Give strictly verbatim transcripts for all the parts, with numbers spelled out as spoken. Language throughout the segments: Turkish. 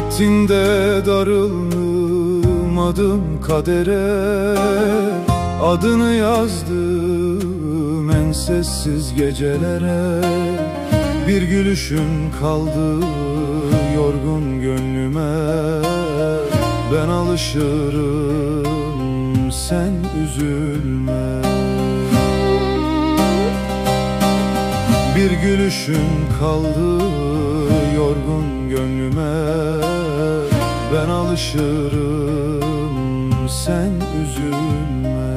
Vaktinde darılmadım kadere, adını yazdım en sessiz gecelere. Bir gülüşün kaldı yorgun gönlüme, ben alışırım sen üzülme. Bir gülüşün kaldı yorgun gönlüme, ben alışırım sen üzülme.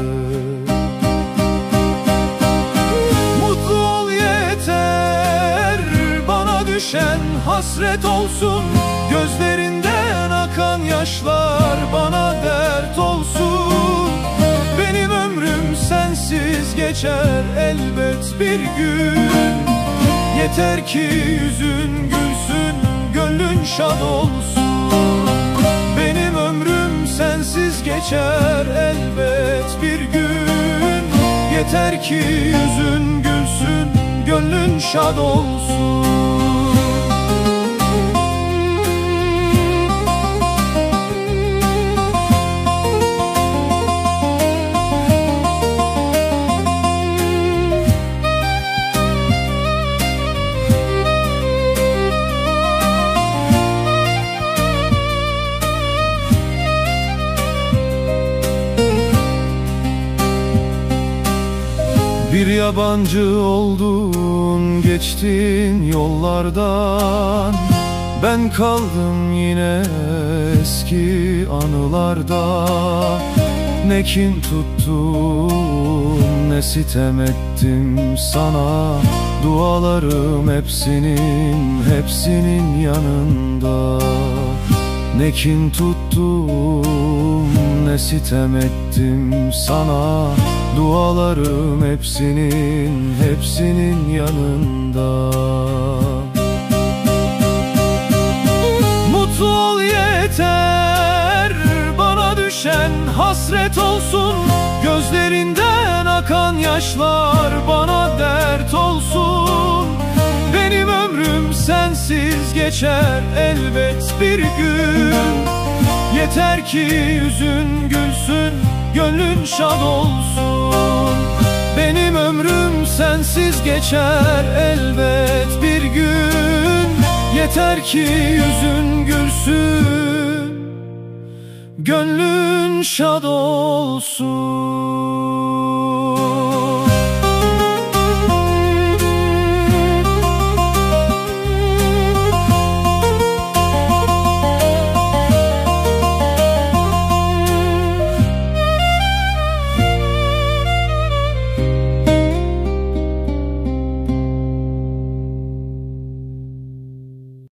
Mutlu ol yeter, bana düşen hasret olsun. Gözlerinden akan yaşlar bana dert olsun. Benim ömrüm sensiz geçer elbet bir gün. Yeter ki yüzün gülsün, gönlün şad olsun. Benim ömrüm sensiz geçer elbet bir gün. Yeter ki yüzün gülsün, gönlün şad olsun. Bir yabancı oldun geçtin yollardan, ben kaldım yine eski anılarda. Ne kin tuttum ne sitem ettim sana, dualarım hepsinin hepsinin yanında. Ne kin tuttum ne sitem ettim sana, dualarım hepsinin hepsinin yanında. Mutlu ol yeter, bana düşen hasret olsun. Gözlerinden akan yaşlar bana dert olsun. Benim ömrüm sensiz geçer elbet bir gün. Yeter ki yüzün gülsün, gönlün şad olsun. Benim ömrüm sensiz geçer elbet bir gün. Yeter ki yüzün gülsün, gönlün şad olsun.